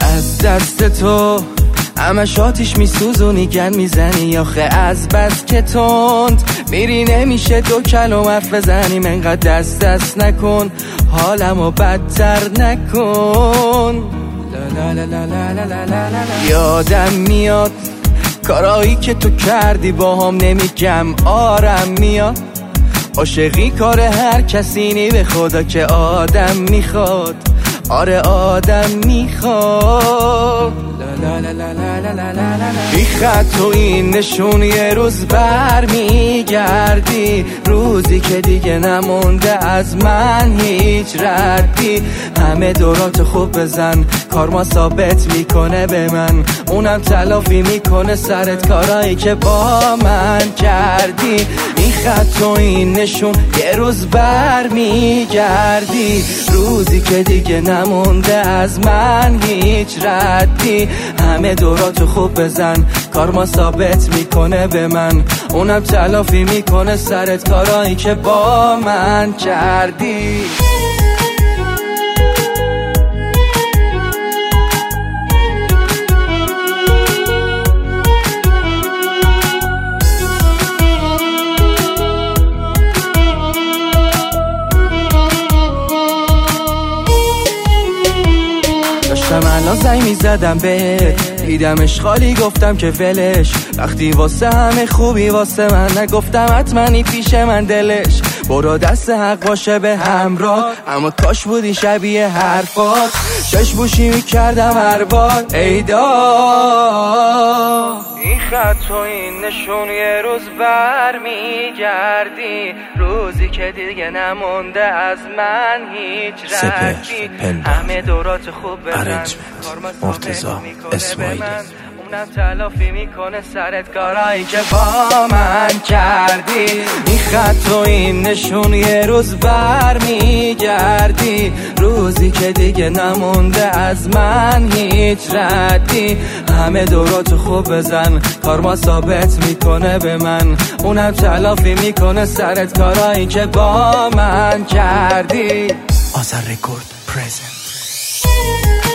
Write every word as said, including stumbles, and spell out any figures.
از دست تو همش آتیش میسوزونی گن میزنی آخه از بس که تند میری نمیشه دو کلم حرف بزنیم انقدر دست دست نکن حالمو بدتر نکن. لا لا لا لا لا لا لا لا. یادم میاد کارایی که تو کردی با هم نمیگم آرم میاد عاشقی کار هر کسی نی به خدا که آدم میخواد آره آدم میخواد. بی خط و این نشون یه روز بر میگردی روزی که دیگه نمونده از من هیچ ردی همه دورات خوب بزن کارما ثابت میکنه به من اونم تلافی میکنه سرت کارایی که با من کردی. بی خط و این نشون یه روز بر میگردی روزی که دیگه نمونده از من هیچ ردی همه دوراتو خوب بزن کارما ثابت میکنه به من اونم تلافی میکنه سرت کارایی که با من کردی. داشتم الان زنگ میزدم بهت دیدمش خالی گفتم که ولش وقتی واسه همه خوبی واسه من نگفتم حتمنی پیش من دلش برو دست حق باشه به همراه اما کاش بودی شبیه حرفات شش بوشی میکردم هر بار ایدا. این خط و این نشون یه روز بر میگردی روزی که دیگه نمونده از من هیچ ردی همه دورات خوب بزن مرتضی اسماعیلی اونم تلافی میکنه سرت کارایی که با من کردی. این خط و این نشون یه روز بر میگردی روزی که دیگه نمونده از من هیچ ردی همه دوراتو خوب بزن کارما ثابت میکنه به من اونم تلافی میکنه سرت کارایی که با من کردی. آذر رکورد پرزنت.